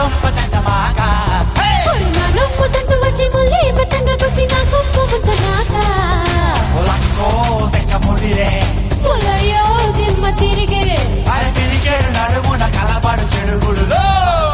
దుంప తెంచమాక నొప్పు తంటు వచ్చి ముల్లి మెత్తంగా గుచ్చి నా గుంపు ముంచమాక ఒలక్కో తెంక ముదిరే ఒలయో దిమ్మ తిరిగే అరే పిలికేడు నడుమున కలబడు చెడుగుడులో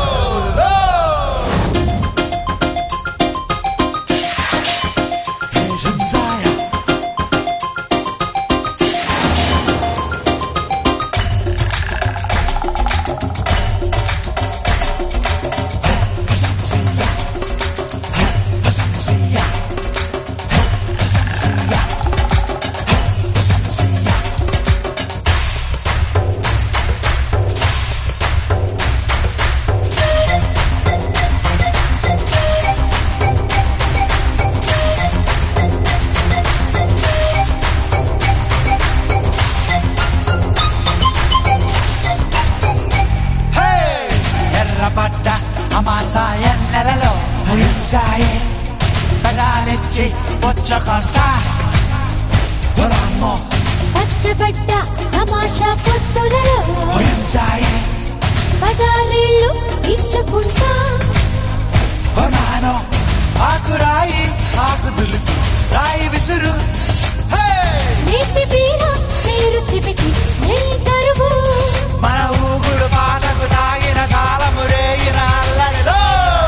ఎర్రపడ్డ అమాసాయ నెలలో హింసాయే బలాలిచ్చి పుచ్చుకుంట పొలమ్మో పచ్చబడ్డ తమాషా పొత్తులలో హింసాయే పదారీళ్ళు ఇచ్చుకుంటా నానో ఆకురాయి ఆకు దులుపు రాయి విసురు నీటి బీర పేరు చిపికి నెయ్యి తరువు మన ఊగుడు పాటకు తాగిన కాలము రేగిన అల్లడిలో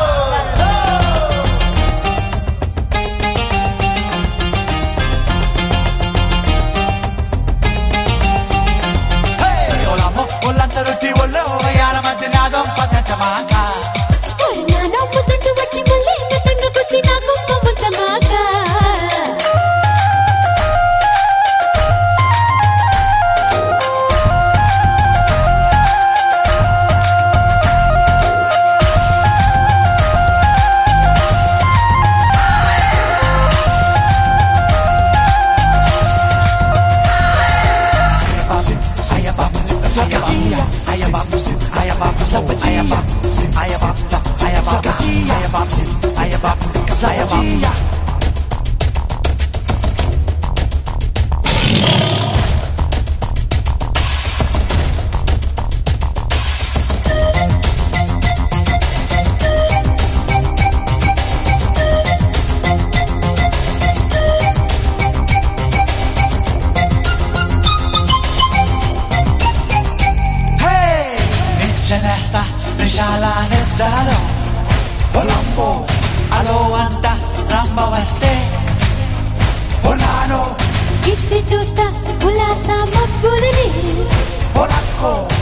ఒలమ్మో ఒళ్ళంత రుచి ఒళ్ళో వయాల మధ్య నాదం పదచమాక నా నొప్పు తంటు వచ్చి ముల్లి మెత్తంగా గుచ్చి నా గుంపు ముంచమాక నిచ్చనేస్తా నిశాల నిద్రలో పొలంబో అలో అంట రంబ వస్తే ఇచ్చి చూస్తా ఉల్లాస మబ్బులని పొలక్కో